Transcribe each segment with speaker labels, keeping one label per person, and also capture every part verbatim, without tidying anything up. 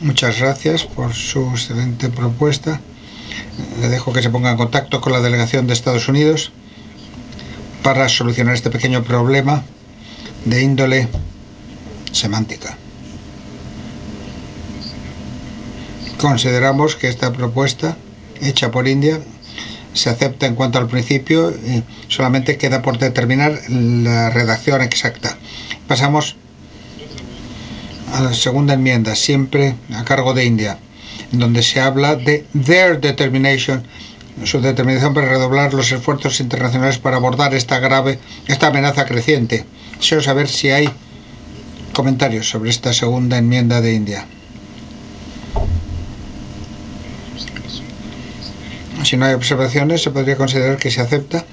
Speaker 1: Muchas gracias por su excelente propuesta. Le dejo que se ponga en contacto con la delegación de Estados Unidos para solucionar este pequeño problema de índole semántica. Consideramos que esta propuesta hecha por India se acepta en cuanto al principio y solamente queda por determinar la redacción exacta. Pasamos a la segunda enmienda, siempre a cargo de India, en donde se habla de their determination, su determinación para redoblar los esfuerzos internacionales para abordar esta grave, esta amenaza creciente. Deseo saber si hay comentarios sobre esta segunda enmienda de India. Si no hay observaciones, se podría considerar que se acepta.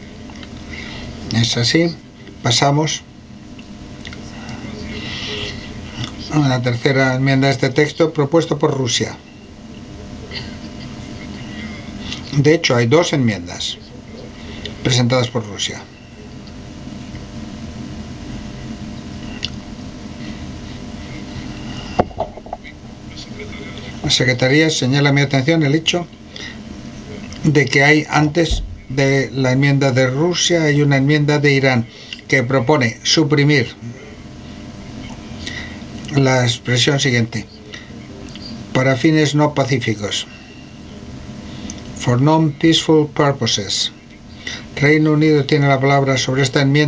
Speaker 1: Es así. Pasamos a la tercera enmienda de este texto, propuesto por Rusia. De hecho, hay dos enmiendas presentadas por Rusia. La Secretaría señala mi atención el hecho de que hay, antes de la enmienda de Rusia, hay una enmienda de Irán que propone suprimir la expresión siguiente: para fines no pacíficos, for non-peaceful purposes. Reino Unido tiene la palabra sobre esta enmienda.